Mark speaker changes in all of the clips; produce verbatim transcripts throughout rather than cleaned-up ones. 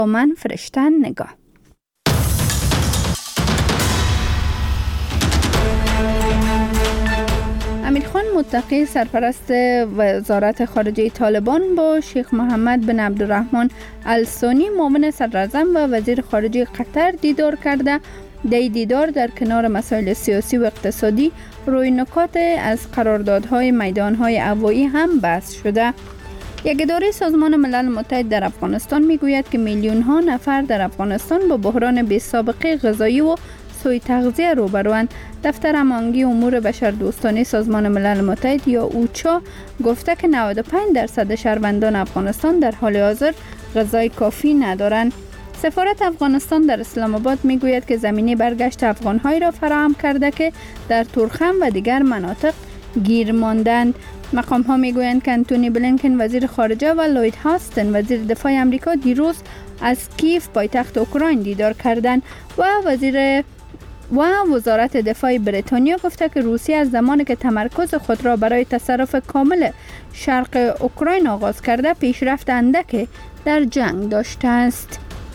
Speaker 1: با من فرشته نگاه. امیرخان متقی سرپرست وزارت خارجه طالبان با شیخ محمد بن عبدالرحمن الثانی معاون صدراعظم و وزیر خارجه قطر دیدار کرده. دی دیدار در کنار مسائل سیاسی و اقتصادی روی نکات از قراردادهای میدانهای هوایی هم بحث شده. یک اداره سازمان ملل متحد در افغانستان میگوید که میلیون ها نفر در افغانستان با بحران بی سابقه غذایی و سوء تغذیه روبروند. دفتر هماهنگی امور بشردوستانه سازمان ملل متحد یا اوچا گفته که نود و پنج درصد شهروندان افغانستان در حال حاضر غذای کافی ندارند. سفارت افغانستان در اسلام آباد میگوید که زمینه برگشت افغان‌های را فراهم کرده که در تورخم و دیگر مناطق گیر ماندند. مقام ها میگویند که انتونی بلینکن وزیر خارجه و لوید هاستن وزیر دفاع امریکا دیروز از کیف پایتخت اوکراین دیدار کردند و وزیر و وزارت دفاع بریتانیا گفته که روسیه از زمانی که تمرکز خود را برای تصرف کامل شرق اوکراین آغاز کرده پیشرفت اندکی در جنگ داشته است.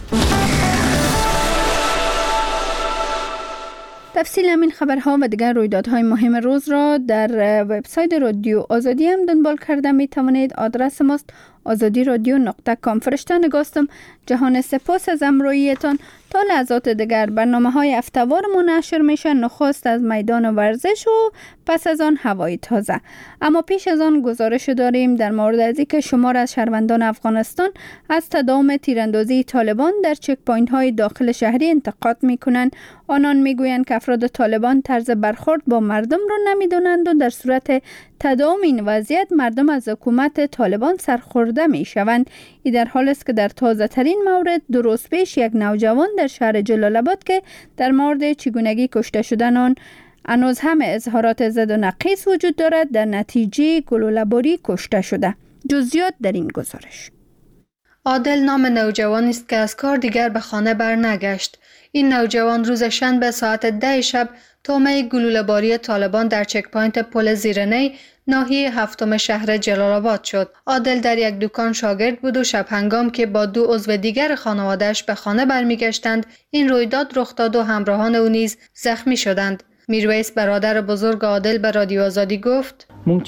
Speaker 1: تفصیل همین خبرها و دیگر رویدادهای مهم روز را در وبسایت رادیو آزادی هم دنبال کرده می توانید. آدرس ماست آزادی رادیو نقطه کام. فرشته نگاستم. جهان سپاس از همراهیتان. تا لحظات دیگر برنامه های هفته‌وار منشر میشه. نخست از میدان ورزش و پس از آن هوای تازه. اما پیش از آن گزارش داریم در مورد از اینکه شمار از شهروندان افغانستان از تداوم تیراندازی طالبان در چک پوینت های داخل شهری انتقاد میکنند. آنان میگویند که افراد طالبان طرز برخورد با مردم را نمیدونند و در صورت تداوم این وضعیت مردم از حکومت طالبان سرخورده می شوند. این در حال است که در تازه ترین مورد دو روز پیش یک نوجوان در شهر جلال آباد که در مورد چگونگی کشته شدن آن هنوز هم اظهارات ضد و نقیص وجود دارد در نتیجه گلوله‌باری کشته شده. جزئیات در این گزارش.
Speaker 2: عادل نام نوجوانی است که از کار دیگر به خانه برنگشت. این نوجوان روز شنبه ساعت ده شب تومه گلوله‌باری طالبان در چک پوینت پل زیرنی ناحیه هفتم شهر جلال آباد شد. عادل در یک دکان شاگرد بود و شب هنگام که با دو عضو دیگر خانواده‌اش به خانه برمیگشتند این رویداد رخ داد و همراهان او نیز زخمی شدند. میرویس برادر بزرگ عادل به رادیو آزادی گفت
Speaker 3: ما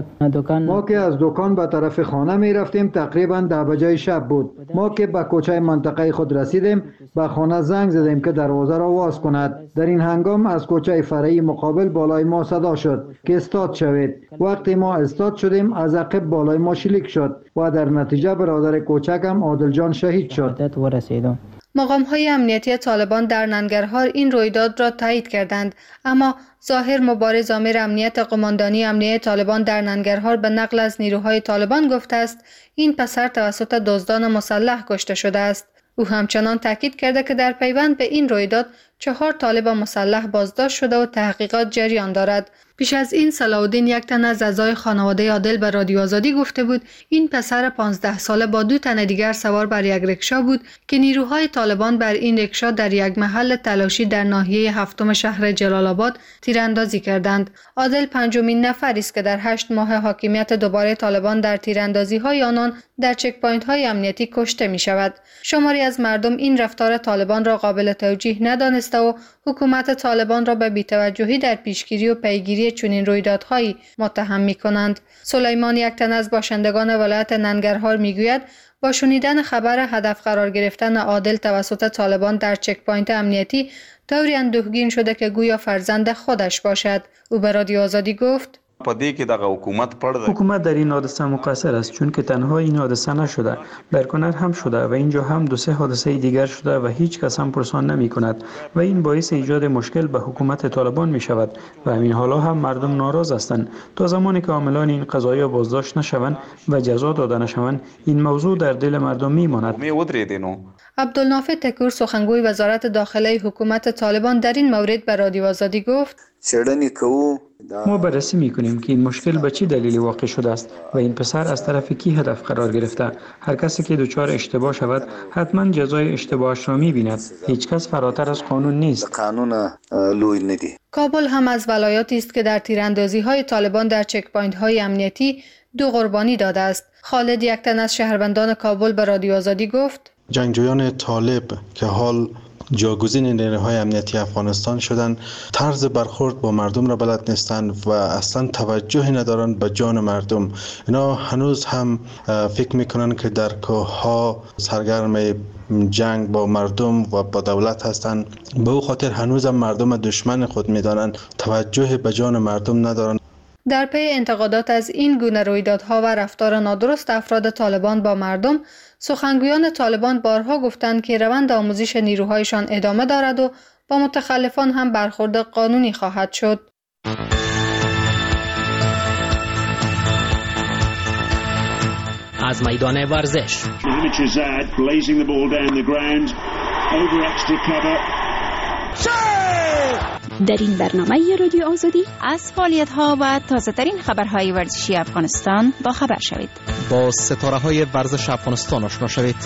Speaker 3: که از دکان به طرف خانه می رفتیم تقریبا ده بجه شب بود. ما که به کوچه منطقه خود رسیدیم به خانه زنگ زدیم که دروازه را باز کند. در این هنگام از کوچه فرعی مقابل بالای ما صدا شد که استاد شوید. وقتی ما استاد شدیم از عقب بالای ما شلیک شد و در نتیجه برادر کوچکم عادل جان شهید شد.
Speaker 2: مقام‌های امنیتی طالبان در ننگرهار این رویداد را تایید کردند، اما ظاهر مبارز امیر امنیت قماندانی امنیه طالبان در ننگرهار به نقل از نیروهای طالبان گفته است این پسر توسط دزدان مسلح کشته شده است. او همچنان تاکید کرده که در پیوند به این رویداد چهار طالب مسلح بازداشت شده و تحقیقات جریان دارد. پیش از این صلاح الدین یک تن از اعضای خانواده عادل به رادیو آزادی گفته بود این پسر پانزده ساله با دو تن دیگر سوار بر یک رکشا بود که نیروهای طالبان بر این رکشا در یک محل تلاشی در ناحیه هفتم شهر جلال آباد تیراندازی کردند. عادل پنجمین نفری است که در هشت ماه حاکمیت دوباره طالبان در تیراندازی‌های آنان در چک پوینت‌های امنیتی کشته می‌شود. شماری از مردم این رفتار طالبان را قابل توجیه ندانسته و حکومت طالبان را به بی‌توجهی در پیشگیری و پیگیری چنین رویدادهایی متهم می‌کنند. سلیمان یک تن از باشندگان ولایت ننگرهار می‌گوید با شنیدن خبر هدف قرار گرفتن عادل توسط طالبان در چک پوینت امنیتی طوری اندوهگین شده که گویا فرزند خودش باشد. او به رادیو آزادی گفت
Speaker 4: حکومت در این حادثه مقصر است چون که تنها این حادثه نشده، برکنار هم شده و اینجا هم دو سه حادثه دیگر شده و هیچ کس هم پرسان نمی کند و این باعث ایجاد مشکل به حکومت طالبان می شود و همین حالا هم مردم ناراض هستند. تا زمانی که عاملان این قضایا بازداشت نشوند و جزا داده نشوند این موضوع در دل مردم می ماند.
Speaker 2: عبدالنافع تکور سخنگوی وزارت داخله حکومت طالبان در این مورد به رادیو آزادی گفت
Speaker 4: ما بررسی می‌کنیم که این مشکل به چه دلیلی واقع شده است و این پسر از طرف کی هدف قرار گرفته. هر کسی که دچار اشتباه شود حتما جزای اشتباهش را می‌بیند. هیچ کس فراتر از قانون نیست.
Speaker 3: قانون لوی ندی.
Speaker 2: کابل هم از ولایاتی است که در تیراندازی‌های طالبان در چک پوینت‌های امنیتی دو قربانی داده است. خالد یک تن از شهروندان کابل به رادیو آزادی گفت
Speaker 5: جنگجویان طالب که حال جاگزین نیروهای امنیتی افغانستان شدن، طرز برخورد با مردم را بلد نیستند و اصلا توجهی ندارند به جان مردم. اینا هنوز هم فکر میکنن که در کوه‌ها سرگرم جنگ با مردم و با دولت هستند. به او خاطر هنوز هم مردم دشمن خود میدانند، توجه به جان مردم ندارند.
Speaker 2: در پی انتقادات از این گونه رویدادها و رفتار نادرست افراد طالبان با مردم، سخنگویان طالبان بارها گفتند که روند آموزش نیروهایشان ادامه دارد و با متخلفان هم برخورد قانونی خواهد شد.
Speaker 6: از میدان ورزش
Speaker 7: در این برنامه رادیو آزادی از فعالیت‌ها و تازه‌ترین خبرهای ورزشی افغانستان با خبر شوید.
Speaker 6: با ستاره‌های ورزش افغانستان آشنا شوید.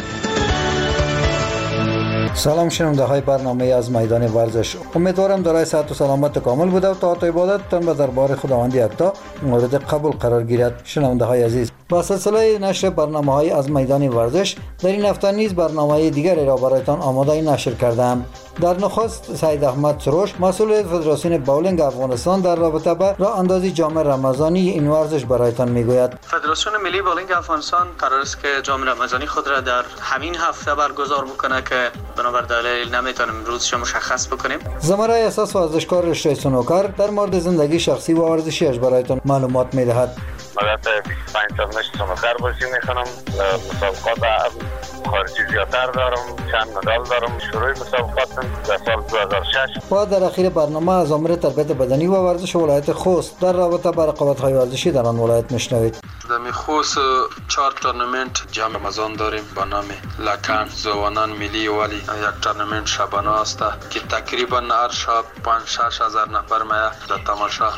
Speaker 3: سلام شنونده های برنامه از میدان ورزش. امیدوارم دارای صحت و سلامت کامل بوده و طاعت و عبادتتان به دربار خداوند یکتا مورد قبول قرار گیرد. شنونده های عزیز، با سلسله نشر برنامه های از میدان ورزش در این هفته نیز برنامه دیگری را برایتان آماده نشر کردم. در نخست سید احمد سروش، مسئول فدراسیون باولینگ افغانستان، در رابطه با راه اندازی جام رمضانی این ورزش برایتان میگوید.
Speaker 4: فدراسیون ملی باولینگ افغانستان قرار است که جام رمضانی خود را در همین هفته برگزار بکنه که بنابر دلایل نمیتونیم روزش مشخص بکنیم.
Speaker 3: زمره اساس ورزشکار رشته سنوکر در مورد زندگی شخصی و ورزشیش برایتان معلومات میدهد.
Speaker 8: مدت بیست و پنج سال مشت سنوکر بازی میکنم، مسابقات خارجی زیادتر دارم، چند مدال دارم. شروع مسابقات در سال دو هزار و شش.
Speaker 3: و در اخیر برنامه از امور تربیت بدنی و ورزش ولایت خوست در رابطه با رقابت‌های ورزشی در آن ولایت میشنوید.
Speaker 9: در خوست چهار تورنمنت جام رمضان داریم با نام لکن زوانان ملی ولی یک تورنمنت شبانه است که تقریبا هر شب پنج شش هزار نفر میاد در تماشا.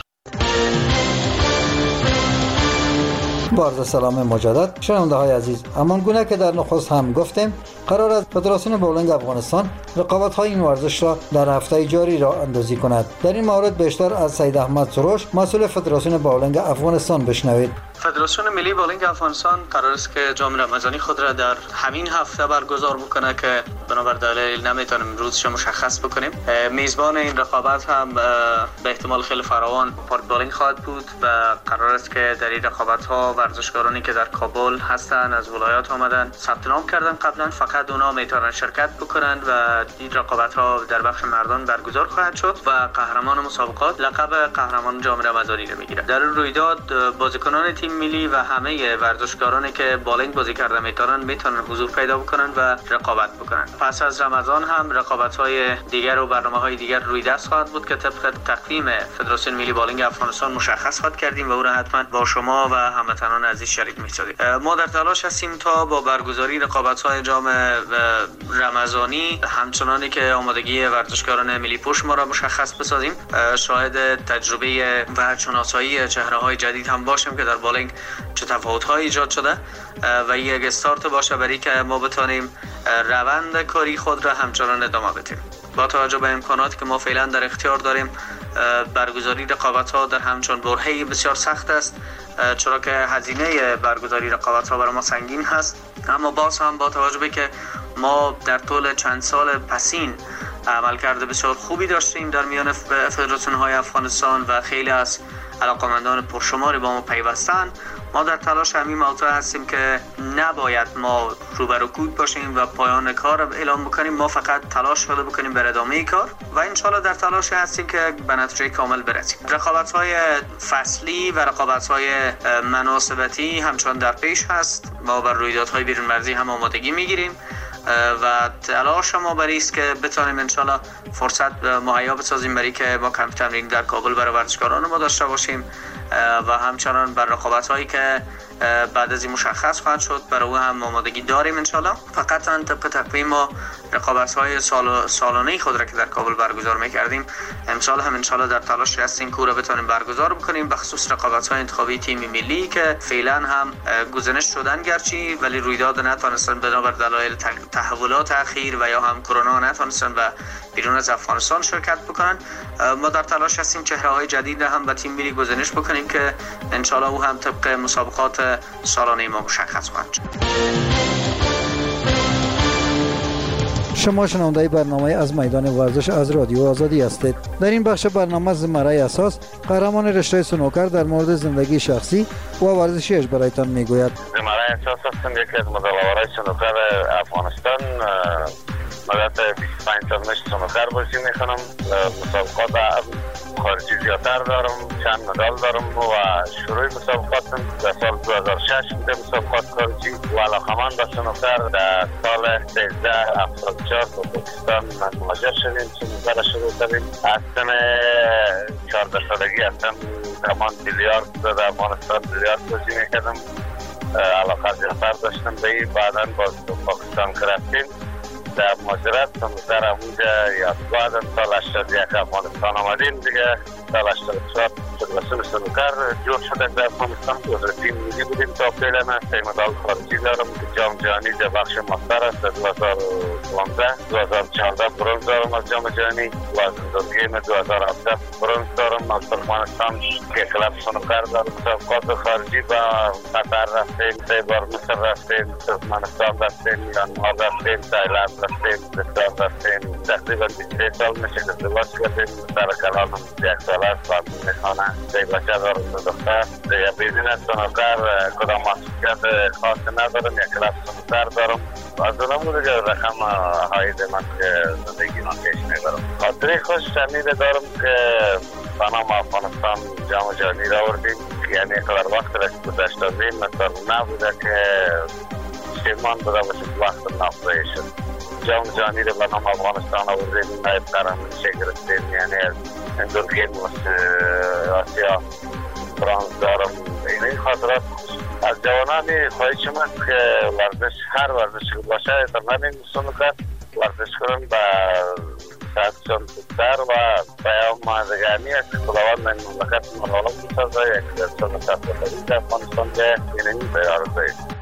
Speaker 3: با عرض سلام مجدد شنونده های عزیز، همان گونه که در نخست هم گفتیم، قرار است فدراسیون باولینگ افغانستان رقابت های این ورزش را در هفته جاری راه اندازی کند. در این مورد بیشتر از سید احمد سروش، مسئول فدراسیون باولینگ افغانستان بشنوید.
Speaker 4: فدراسیون ملی باولینگ افغانستان قرار است که جام رمضانی خود را در همین هفته برگزار بکنه که بنابر دلایل نمیتونیم روزش مشخص بکنیم. میزبان این رقابت هم به احتمال خیلی فراوان پارک باولینگ خواهد بود و قرار است که در این رقابت ها ورزشکارانی که در کابل هستند از ولایات آمدن ثبت نام کردن قبلا، فقط اونا میتونن شرکت بکنند و این رقابت ها در بخش مردان برگزار خواهد شد و قهرمان مسابقات لقب قهرمان جام رمضانی را میگیرد. در این رویداد بازیکنان تیم ملی و همه ورزشکارانی که بالینگ بازی کرده میتونن میتونن حضور پیدا بکنن و رقابت بکنن. پس از رمضان هم رقابت‌های دیگر و برنامه‌های دیگر روی دست خواهد بود که طبق تقویم فدراسیون ملی بالینگ افغانستان مشخص خواهد کردیم و او را حتما با شما و هموطنان عزیز شریک می‌سازیم. ما در تلاش هستیم تا با برگزاری رقابت‌های جام رمضانی همچنانی که آمادگی ورزشکاران ملی پوش ما را مشخص بسازیم، شاهد تجربه و شناسایی چهره‌های جدید هم باشیم که در بالینگ چه تفاوت‌هایی ایجاد شده و یک استارت باشه برای که ما بتونیم روند کاری خود را همچنان ادامه بدیم. با توجه به امکاناتی که ما فعلا در اختیار داریم، برگزاری رقابت‌ها در همچون برهه‌ای بسیار سخت است، چرا که هزینه برگزاری رقابت‌ها برای ما سنگین هست. اما باز هم با توجه به که ما در طول چند سال پسین عملکرد بسیار خوبی داشتیم در میان فدراسیون‌های افغانستان و خیلی از علاقمندان پرشماری با ما پیوستن، ما در تلاش همین موضوع هستیم که نباید ما روبروکود باشیم و پایان کار اعلام بکنیم. ما فقط تلاش پیدا بکنیم بر ادامه کار و انشالله در تلاش هستیم که به نتیجه کامل برسیم. رقابت‌های فصلی و رقابت‌های مناسبتی همچنان در پیش هست. ما بر رویدادهای بیرون مرزی هم آمادگی میگیریم و تلاش ما برای است که بتونیم انشالله فرصت مهیا بسازیم برای که ما کمپ تمرین در کابل برای ورزشکاران ما داشته باشیم و همچنان بر رقابت‌هایی که بعد از این مشخص خواهد شد برای او هم آمادگی داریم انشالله. فقط طبق تقویم ما رقابت‌های سال سالانه خود را که در کابل برگزار می‌کردیم امسال هم انشالله در تلاش هستیم که را بتونیم برگزار بکنیم، به خصوص رقابت‌های انتخابی تیم ملی که فعلا هم گزینش شدن گرچه ولی رویداد نتونستن بنابر دلایل تحولات اخیر و یا هم کرونا نتونستن و بیرون از افغانستان شرکت بکنن. ما در تلاش هستیم چهره‌های جدید هم به تیم ملی گزینش بکنیم که انشالله او هم طبق مسابقات سالانه ما مشخص خواهد شد.
Speaker 3: شما شنونده برنامه از میدان ورزش از رادیو آزادی هستید. در این بخش برنامه زمره اساس قهرمان رشته سنوکر در مورد زندگی شخصی و ورزشیش برایتان میگوید.
Speaker 8: زمره اساس هستم، یکی از مدل‌آورای سنوکر افغانستان. مدت بیست و پنج سال مشت سنوکر بازی میکنم. مسابقات خارجی زیادتر دارم، چند مدال دارم و شروع مسابقاتم در سال دو هزار و شش بوده. مسابقات خارجی و علاقمند به سنوکر در سال سیزده هفتاد و چهار با پاکستان مهاجر شدیم. سنوکر شروع کردیم. از سن چهارده سالگی هستم زمان بیلیارد در افغانستان بیلیارد بازی میکردم. علاقه زیادتر داشتم به این. بعدا باز پاکستان رفتیم در مهاجرت سنوکر همونجا یاد بعد سال هشتاد و یک افغانستان آمدیم دیگه. سال هشتاد و چهار فدراسیون سنوکر جور شده در افغانستان. عضو تیم ملی بودیم تا فعلا. سه مدال خارجی دارم که جام جهانی در بخش ماستر است. دو هزار و پانزده دو هزار و چهارده برنز دارم از جام جهانی و از گیم دو هزار و هفده برنز دارم از ترکمنستان که کلاب سنوکر دارم. مسابقات خارجی با قطر رفتیم، سه بار مصر رفتیم، ترکمنستان رفتیم، میانمار رفتیم، تایلند رفتیم، پاکستان رفتیم. تقریبا بیست و سه سال میشه ازدواج کردیم. سر کلانم یک سال است و میخوانه سه بچه دارم دو دختر. دیگه بیزینس سنوکر کدام مسئولیت خاص ندارم. یک کلاب سنوکر دارم. از اونم دیگه رقم هایده من که زندگی من پیش میبرم. خاطری خوش شنیده دارم که بنام افغانستان جام جهانی را آوردیم. یعنی اقدار وقت را که گذشته بیم مثلا نبوده که شیمان بوده باشه وقت نفته شد. جام جهانی را بنام افغانستان آوردیم. نایب قهرمانی گرفتیم. یعنی از اندور گیم آسیا برنز دارم. این خاطرات از جوانانی خواهش من که ورزش هر ورزش که باشه تمرین سنوکر ورزش کنن به صحتشان خوبتر و پیام دگرمی است که خداوند من مملکت ملالم بسازه. یک سنوکر بخوری در افغانستان که اینمی بیارزه است.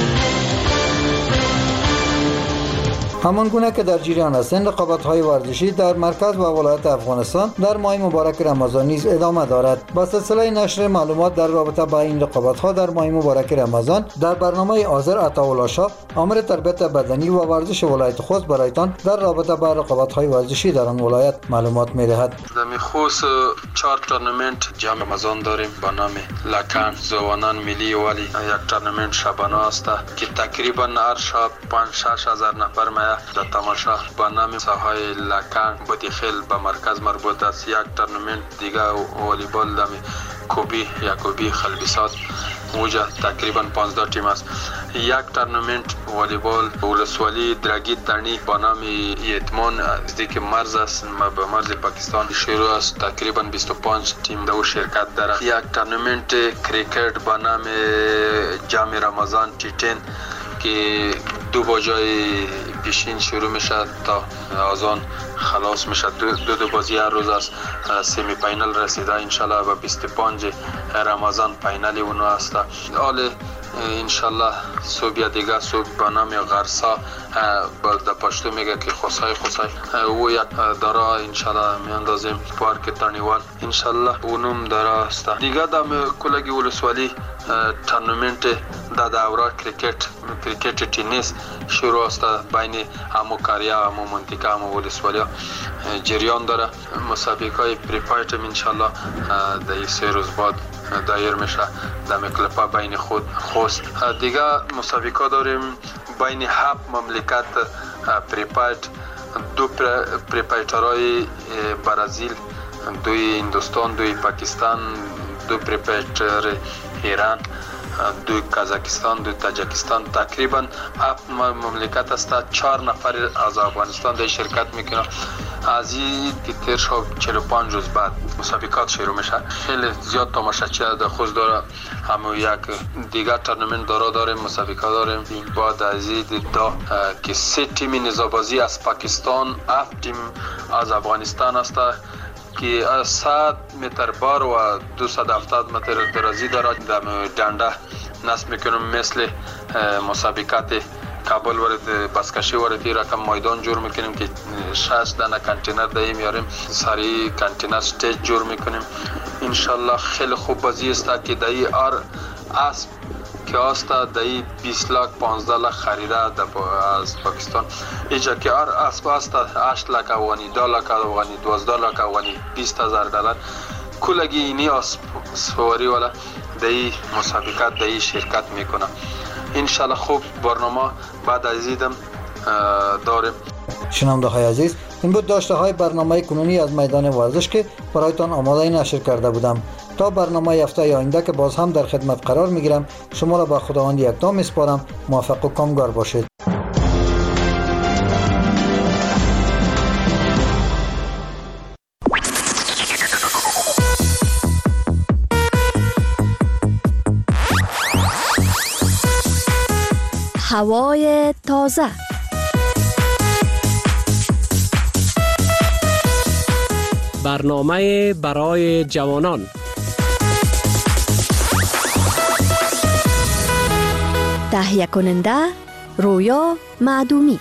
Speaker 3: همان گونه که در جریان هستند رقابت‌های ورزشی در مرکز و ولایت افغانستان در ماه مبارک رمضان نیز ادامه دارد. با سلسله نشر معلومات در رابطه با این رقابت‌ها در ماه مبارک رمضان در برنامه آذر عطاالله شاه امر تربیت بدنی و ورزش ولایت خوست برایتان در رابطه با رقابت‌های ورزشی در آن ولایت معلومات می‌دهد.
Speaker 9: در خوست چهار تورنمنت جام رمضان داریم با نام لکن زوانان ملی ولی یک تورنمنت شبانه است که تقریبا هر شب پنج شش هزار نفر می در تماشا با نام ساحای لکن بودیخیل به مرکز مربوط است. یک تورنمنت دیگه والیبال دمی کوبی یا کوبی خلبیسات موجه تقریبا پانزده تیم است. یک تورنمنت والیبال ولسوالی درگی تنی با نام یتمان نزدیک مرز است به مرز پاکستان شروع است. تقریبا بیست و پنج تیم در شرکت دارد. یک تورنمنت کریکت با نام جام رمضان تی ده که دو باجای پیشین شروع میشه تا آزان خلاص میشه. دو دو, دو بازی هر روز است. سمی فاینال رسیده انشالله و بیست و پنج رمضان فاینال اونو است. حال انشالله صبح یا دیگه صبح به نام غرسا در پشتو میگه که خصای خصای او یک دارا انشالله میاندازیم پارک تانیوان انشالله اونم دارا است. دیگه دم کلگی ولسوالی تورنمنت در دوره کریکت کریکت تنیس شروع است بین همو کاریا همو منطقه همو ولسوالیا جریان داره. مسابقه پریپایت انشالله در این سه روز بعد دایر میشه در مکلپا بین خود خوست. دیگه مسابقه داریم بین هفت مملکت پریپایت. دو پریپایترهای برزیل، دوی هندوستان، دوی پاکستان، دو پریپایتر ایران، دو کازاکستان، دو تاجیکستان. تقریبا هفت مملکت است. چهار نفر از افغانستان در شرکت میکنه. از این که تیر شو چهل و پنج روز بعد مسابقات شروع میشه. خیلی زیاد تماشاچی در خود داره. همون یک دیگر تورنمنت داره داریم مسابقه داریم. بعد از این دا که سه تیم نزابازی از پاکستان، هفت تیم از افغانستان است که صد متر بار و دویست و هفتاد متر درازی دارد. در دنده نصب میکنم مثل مسابقات کابل ورد بسکشی ورد رقم میدان جور میکنیم که شش دانه کانتینر دهیم میاریم سری کانتینر استیج جور میکنیم. انشالله خیلی خوب بازی است که دایی ار اسب که است دایی بیست لاک پانزده لاک خریده از پاکستان. اینجا که هر اسب است هشت لاک افغانی، دو لاک افغانی، دوازده لاک افغانی، بیست هزار دلار. کلگی اینی اسب سواری والا دایی مسابقات دایی شرکت میکنه. انشالله خوب برنامه بعد از دیدم داریم.
Speaker 3: شنونده های عزیز، این بود داشته های برنامه کنونی از میدان ورزش که برایتان آماده نشر کرده بودم. تا برنامه هفته آینده که باز هم در خدمت قرار میگیرم، شما را به خداوند یکتا میسپارم. موفق و کامگار باشید.
Speaker 10: هوای تازه.
Speaker 6: برنامه برای جوانان.
Speaker 10: تهیه کننده رویا معدومی.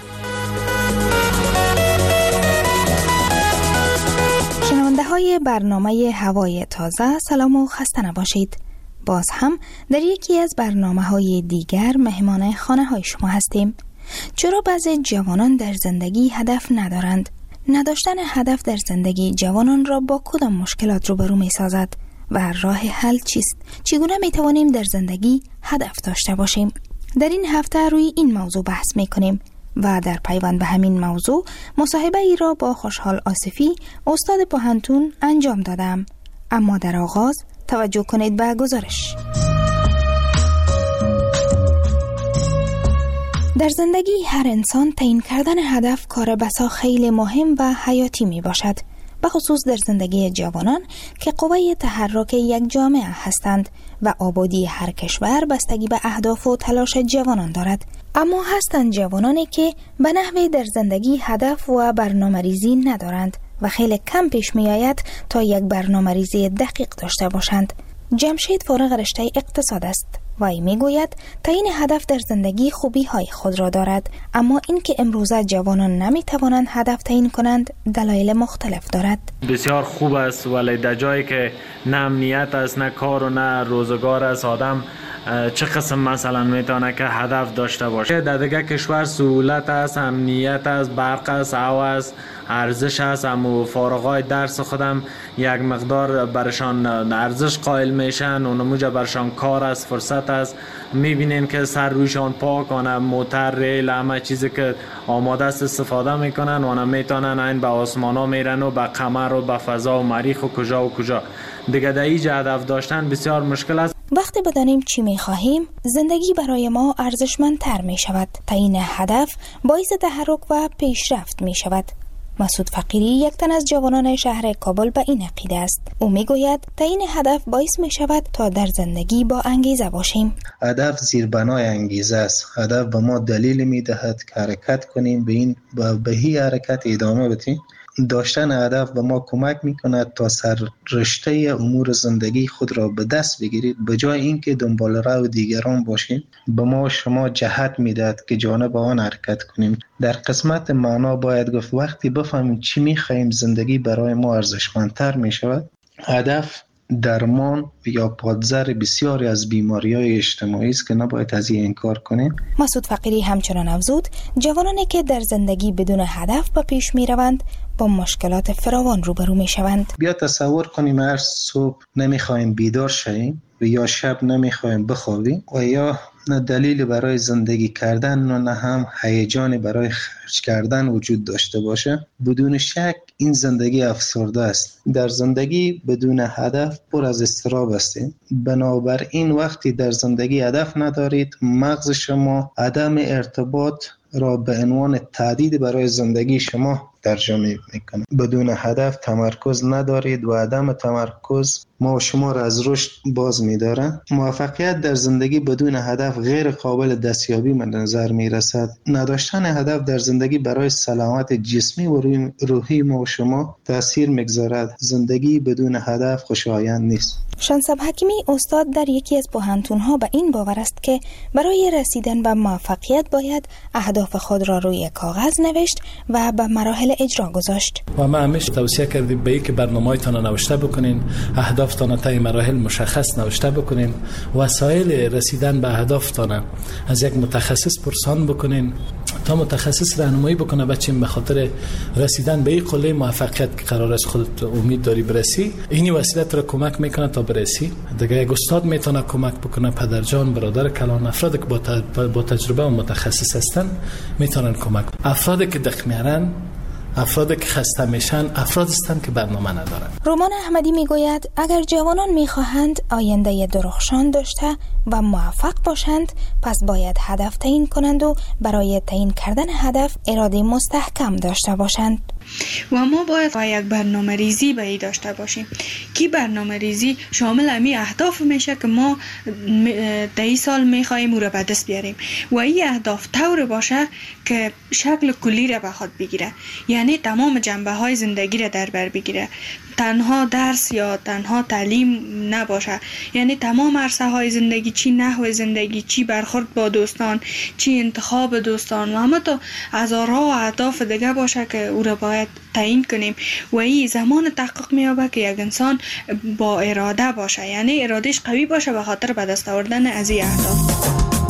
Speaker 11: شنونده های برنامه هوای تازه، سلام و خسته نباشید. باز هم در یکی از برنامه های دیگر مهمان خانه های شما هستیم. چرا بعضی جوانان در زندگی هدف ندارند؟ نداشتن هدف در زندگی جوانان را با کدام مشکلات روبرو می سازد و راه حل چیست؟ چگونه می توانیم در زندگی هدف داشته باشیم؟ در این هفته روی این موضوع بحث می کنیم و در پیوند به همین موضوع مصاحبه ای را با خوشحال آصفی استاد پوهنتون انجام دادم. اما در آغاز توجه کنید به گزارش. در زندگی هر انسان تعیین کردن هدف کار بسا خیلی مهم و حیاتی می باشد، به خصوص در زندگی جوانان که قوه تحرک یک جامعه هستند و آبادی هر کشور بستگی به اهداف و تلاش جوانان دارد. اما هستند جوانانی که به نحوی در زندگی هدف و برنامه‌ریزی ندارند و خیلی کم پیش می آید تا یک برنامه‌ریزی دقیق داشته باشند. جمشید فارغ رشته اقتصاد است و ای می گوید تعیین هدف در زندگی خوبی های خود را دارد، اما این که امروزه جوانان نمی توانند هدف تعیین کنند دلایل مختلف دارد.
Speaker 12: بسیار خوب است، ولی در جایی که نه امنیت است، نه کار و نه روزگار است، آدم چه قسم مثلا میتونه که هدف داشته باشه؟ در دیگه کشور سهولت است، امنیت است، برق است، هوا است، ارزش است، اما فارغای درس خودم یک مقدار برشان ارزش قائل میشن و نموجه برشان کار است، فرصت است. میبینین که سر رویشان پاک، آنها موتر، ریل، همه چیزی که آماده است استفاده میکنن، آنها میتونن این به آسمان ها میرن و به قمر و به فضا و مریخ و کجا و کجا. دیگه در اینجا هدف داشتن بسیار مشکل است.
Speaker 11: وقتی بدانیم چی می خواهیم، زندگی برای ما ارزشمندتر می شود. تعیین هدف باعث تحرک و پیشرفت می شود. مسعود فقیری، یک تن از جوانان شهر کابل، به این عقیده است. او می گوید تعیین هدف باعث می شود تا در زندگی با انگیزه باشیم.
Speaker 13: هدف زیربنای انگیزه است. هدف به ما دلیل می دهد که حرکت کنیم، به این به هی حرکت ادامه بدیم. داشتن هدف به ما کمک میکند تا سر رشته امور زندگی خود را به دست بگیرید، به جای اینکه دنبال رو دیگران باشیم. به ما شما جهت میدهد که جانب آن حرکت کنیم. در قسمت معنا باید گفت وقتی بفهمیم چی میخواهیم زندگی برای ما ارزشمندتر میشود. هدف درمان یا پادزر بسیاری از بیماری‌های اجتماعی است که نباید از این انکار کنیم.
Speaker 11: مسعود فقیری همچنان افزود جوانانی که در زندگی بدون هدف به پیش میروند با مشکلات فراوان روبرو میشوند.
Speaker 13: بیا تصور کنیم هر صبح نمیخوایم بیدار شویم و یا شب نمیخوایم بخوابیم و یا نه دلیلی برای زندگی کردن و نه هم هیجانی برای خرج کردن وجود داشته باشه. بدون شک این زندگی افسرده است. در زندگی بدون هدف پر از اضطراب هستیم. بنابراین وقتی در زندگی هدف ندارید، مغز شما عدم ارتباط را به عنوان تهدید برای زندگی شما ترجمه میکنه. بدون هدف تمرکز ندارید و عدم تمرکز ما و شما را از رشد باز می‌داره. موفقیت در زندگی بدون هدف غیر قابل دستیابی به نظر میرسد. نداشتن هدف در زندگی برای سلامت جسمی و روحی ما و شما تاثیر میگذارد. زندگی بدون هدف خوشایند نیست.
Speaker 11: شانصب حکیمی استاد در یکی از پوهنتون‌ها به این باور است که برای رسیدن به موفقیت باید اهداف خود را روی کاغذ نوشت و به مراحل مراحل اجرا گذاشت.
Speaker 14: و ما همیشه توصیه کردیم به اینکه برنامه‌تان نوشته بکنین، اهدافتان طی مراحل مشخص نوشته بکنین، وسایل رسیدن به اهدافتان از یک متخصص پرسان بکنین تا متخصص راهنمایی بکنه بچین به خاطر رسیدن به این قله موفقیت که قرار است خودت امید داری برسی. این وسیله تو کمک میکنه تا برسی. دیگه یک استاد میتونه کمک بکنه، پدرجان، برادر کلان، افرادی که با تجربه و متخصص هستن میتونن کمک. افرادی که دق میارن، افرادی که خسته میشن، افراد هستند که برنامه ندارن.
Speaker 11: رومان احمدی میگوید اگر جوانان میخواهند آینده درخشان داشته و موفق باشند، پس باید هدف تعیین کنند و برای تعیین کردن هدف اراده مستحکم داشته باشند.
Speaker 15: و ما باید یک برنامه ریزی به ای داشته باشیم که برنامه ریزی شامل امی اهداف میشه که ما ده سال میخواییم او را به دست بیاریم و این اهداف طور باشه که شکل کلی را به خود بگیره، یعنی تمام جنبه های زندگی را در بر بگیره، تنها درس یا تنها تعلیم نباشه، یعنی تمام عرصه های زندگی، چی نحو زندگی، چی برخورد با دوستان، چی انتخاب دوستان و همه تا هزارها و اهداف دیگه باشه که او را باید تعیین کنیم و این زمان تحقق میابه که یک انسان با اراده باشه، یعنی ارادهش قوی باشه به خاطر به دست آوردن از این اهداف.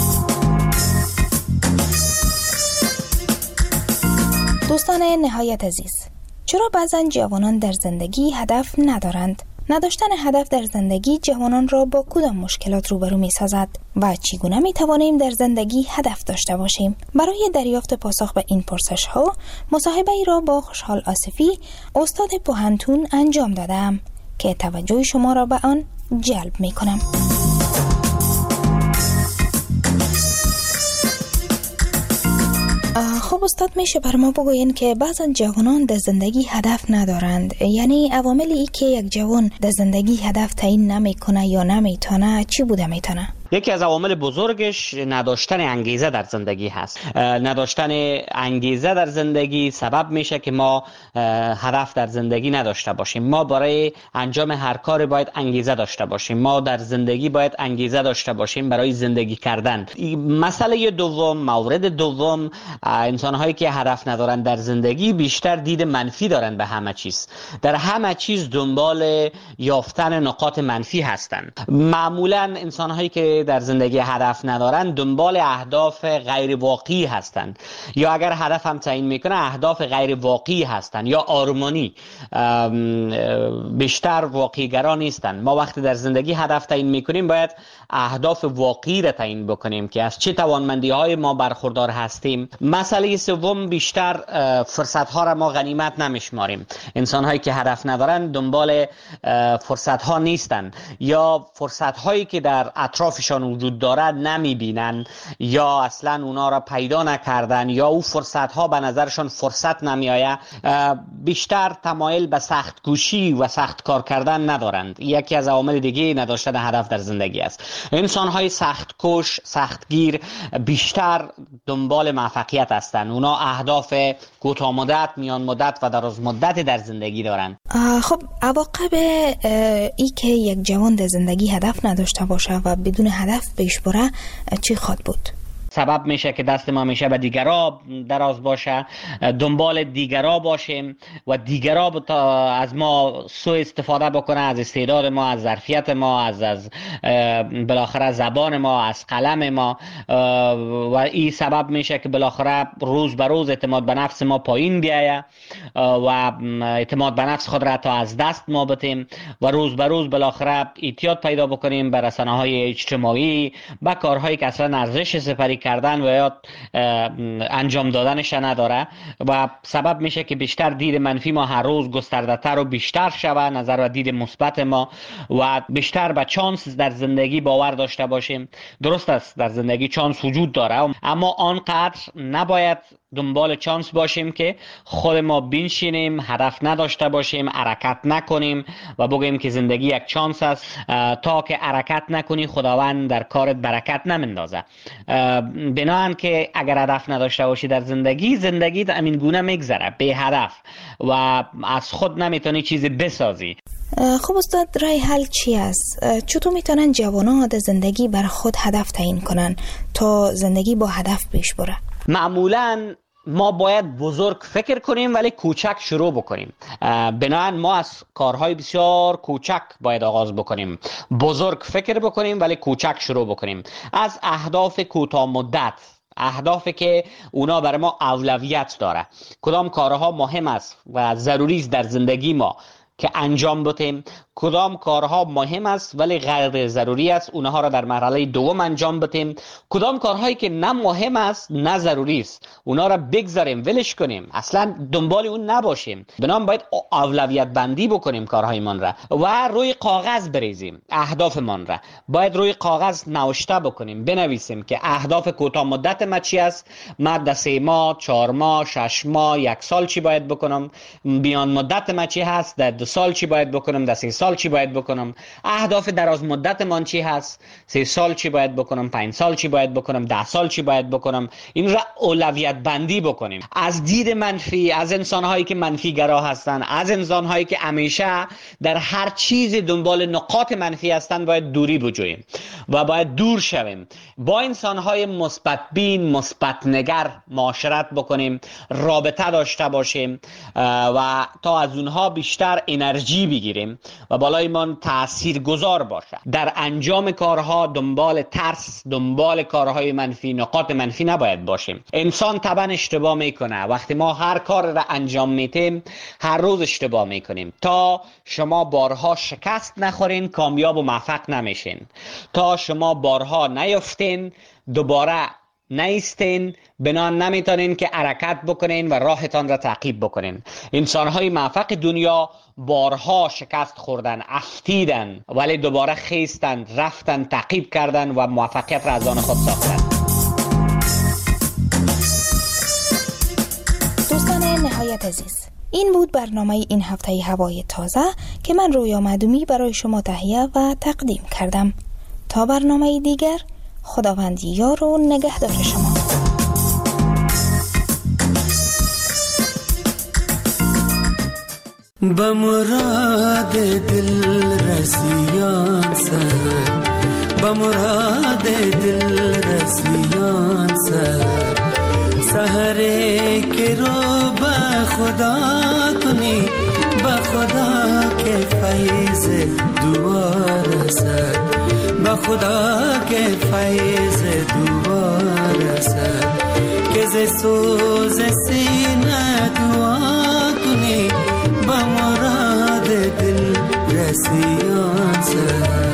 Speaker 11: دوستان نهایت عزیز، چرا بعضن جوانان در زندگی هدف ندارند؟ نداشتن هدف در زندگی جوانان را با کدام مشکلات روبرو می سازد و چگونه می توانیم در زندگی هدف داشته باشیم؟ برای دریافت پاسخ به این پرسش ها مصاحبه ای را با خوشحال آصفی، استاد پوهنتون انجام دادم که توجه شما را به آن جلب می کنم. خب استاد، میشه بر ما بگوین که بعضا جوانان در زندگی هدف ندارند، یعنی عواملی ای که یک جوان در زندگی هدف تعیین نمیکنه یا نمیتونه چی بوده میتونه؟
Speaker 16: یکی از عوامل بزرگش نداشتن انگیزه در زندگی هست. نداشتن انگیزه در زندگی سبب میشه که ما هدف در زندگی نداشته باشیم. ما برای انجام هر کار باید انگیزه داشته باشیم. ما در زندگی باید انگیزه داشته باشیم برای زندگی کردن. مسئله دوم، مورد دوم، انسان هایی که هدف ندارن در زندگی بیشتر دید منفی دارن به همه چیز. در همه چیز دنبال یافتن نقاط منفی هستند. معمولا انسان هایی که در زندگی هدف ندارن دنبال اهداف غیر واقعی هستند، یا اگر هدف هم تعیین میکنه اهداف غیر واقعی هستند یا آرمانی، بیشتر واقعی گرا نیستند. ما وقتی در زندگی هدف تعیین میکنیم باید اهداف واقعی را تعیین بکنیم که از چه توانمندی های ما برخوردار هستیم. مسئله سوم، بیشتر فرصت ها را ما غنیمت نمیشماریم. انسان هایی که هدف ندارن دنبال فرصت ها نیستن یا فرصت هایی که در اطرافشان وجود دارد نمیبینن یا اصلا اونا را پیدا نکردن یا او فرصت ها به نظرشان فرصت نمیآید. بیشتر تمایل به سخت کوشی و سخت کار کردن ندارند. یکی از عوامل دیگه نداشتن هدف در زندگی است. انسان های سخت کوش، سختگیر بیشتر دنبال موفقیت هستند. اونا اهداف کوتاه مدت، میان مدت و دراز مدت در زندگی دارند.
Speaker 11: خب عواقب ای که یک جوان در زندگی هدف نداشته باشه و بدون هدف پیش بره چی خواهد بود؟
Speaker 16: سبب میشه که دست ما میشه به دیگرا دراز باشه، دنبال دیگرا باشیم و دیگرا از ما سوء استفاده بکنه، از استعداد ما، از ظرفیت ما، از از بالاخره زبان ما، از قلم ما، و این سبب میشه که بالاخره روز به روز اعتماد به نفس ما پایین بیایه و اعتماد به نفس خود را تا از دست ما بدیم و روز به روز بالاخره اعتیاد پیدا بکنیم به رسانه‌های اجتماعی، به کارهایی که اصلا ارزش سپری کردن و یا انجام دادنش نداره و سبب میشه که بیشتر دید منفی ما هر روز گسترده تر و بیشتر شود، نظر و دید مثبت ما و بیشتر به چانس در زندگی باور داشته باشیم. درست است در زندگی چانس وجود داره، اما آنقدر نباید دنبال چانس باشیم که خود ما بنشینیم، هدف نداشته باشیم، حرکت نکنیم و بگیم که زندگی یک چانس است. تا که حرکت نکنی خداوند در کارت برکت نمیندازه. بنابراین که اگر هدف نداشته باشی در زندگی، زندگی همین گونه میگذره بی هدف و از خود نمیتونی چیزی بسازی.
Speaker 11: خب استاد، رای حل چی است؟ چطور میتونن جوانان در زندگی بر خود هدف تعیین کنن تا زندگی با هدف پیش بره؟
Speaker 16: معمولاً ما باید بزرگ فکر کنیم ولی کوچک شروع بکنیم. بنابراین ما از کارهای بسیار کوچک باید آغاز بکنیم، بزرگ فکر بکنیم ولی کوچک شروع بکنیم. از اهداف کوتاه مدت، اهدافی که اونا برای ما اولویت داره، کدام کارها مهم است و ضروری است در زندگی ما که انجام بدیم، کدام کارها مهم است ولی غیر ضروری است اونها را در مرحله دوم انجام بدیم، کدام کارهایی که نه مهم است نه ضروری است اونها را بگذاریم، ولش کنیم، اصلا دنبال اون نباشیم. بنابراین باید اولویت بندی بکنیم کارهایمان را و روی کاغذ بریزیم. اهدافمان را باید روی کاغذ نوشته بکنیم، بنویسیم که اهداف کوتاه مدت ما چی است، من در سه ماه، چهار ماه، شش ماه، یک سال چی باید بکنم، میان مدت ما چی هست، در دو سال چی باید بکنم، در سه سال چی باید بکنم، اهداف دراز مدت من چی هست، سه سال چی باید بکنم، پنج سال چی باید بکنم، ده سال چی باید بکنم. این را اولویت بندی بکنیم. از دید منفی، از انسان‌هایی که منفی گرا هستند، از انسان‌هایی که همیشه در هر چیز دنبال نقاط منفی هستند باید دوری بجوییم و باید دور شویم. با انسان‌های مثبت بین، مثبت نگر معاشرت بکنیم، رابطه داشته باشیم و تا از اونها بیشتر انرژی بگیریم و بالایمان تأثیر گذار باشه. در انجام کارها دنبال ترس، دنبال کارهای منفی، نقاط منفی نباید باشیم. انسان طبعا اشتباه میکنه. وقتی ما هر کار را انجام میتیم هر روز اشتباه میکنیم. تا شما بارها شکست نخورین کامیاب و موفق نمیشین. تا شما بارها نیفتین دوباره نیستین، بنا نمیتونین که حرکت بکنین و راهتان را تعقیب بکنین. انسانهای موفق دنیا بارها شکست خوردن، افتیدن ولی دوباره خیستن، رفتن، تعقیب کردن و موفقیت را از آن خود ساختن.
Speaker 11: دوستان نهایت عزیز، این بود برنامه این هفته هوای تازه که من رویا معدومی برای شما تهیه و تقدیم کردم. تا برنامه دیگر، خداوند یار و نگهدار شما.
Speaker 17: بمراد دل رسیان سر، بمراد دل رسیان سر، سحره که رو با خدا کنی، با خدا که فیض دوار سر، با خدا که فیض دوار سر، که ز سوز سینه دعا کنی، با مراد دل رسیان سر.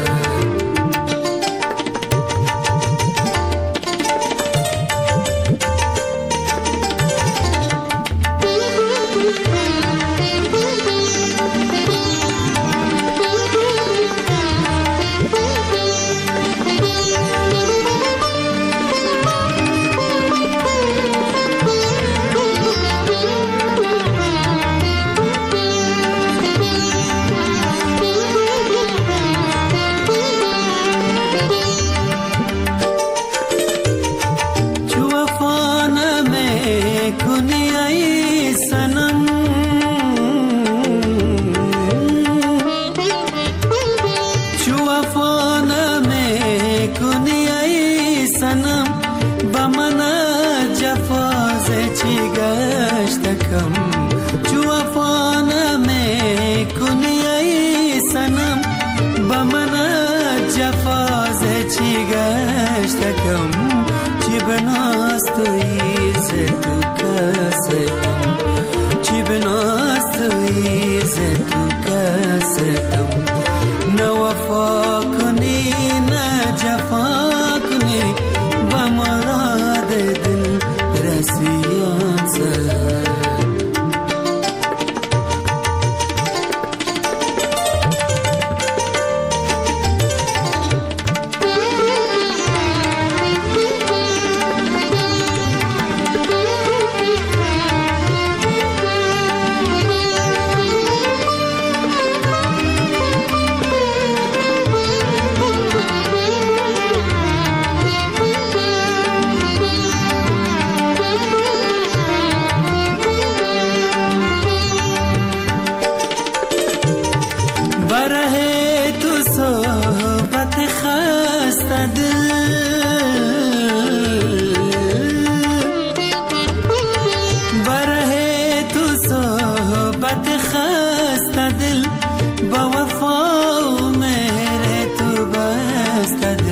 Speaker 17: محبت خسته دل با وفا و مهر تو بسته